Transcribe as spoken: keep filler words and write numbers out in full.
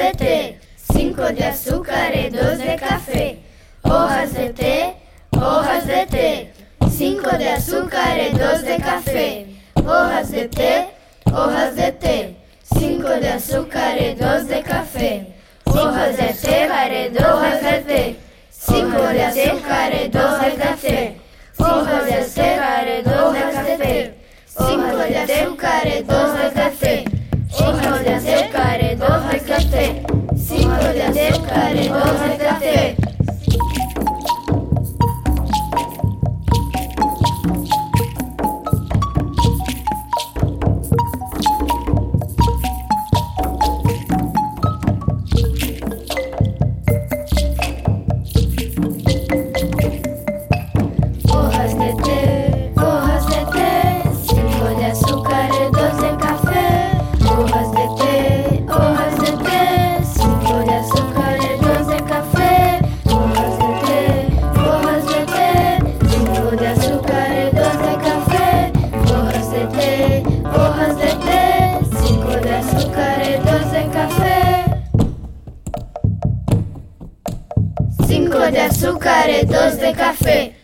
de té, cinco de azúcar y dos de café. Hojas de té, hojas de té, cinco de azúcar y dos de café. Hojas de té, hojas de té, cinco de azúcar y dos de café. Hojas de azúcar y dos de té, cinco de azúcar y dos de café. Hojas de azúcar y dos de café, cinco de azúcar y dos de café. Hojas de azúcar y dos de café, cinco de azúcar y dos de café. Hojas de té, hojas de té, cinco de azúcar y dos de café. Hojas de té, hojas de té, cinco de azúcar y dos de café. Hojas de té, hojas de té, cinco de azúcar y dos de café. Hojas de té, hojas de té, cinco de azúcar y dos de café. Cinco de azúcar y dos de café.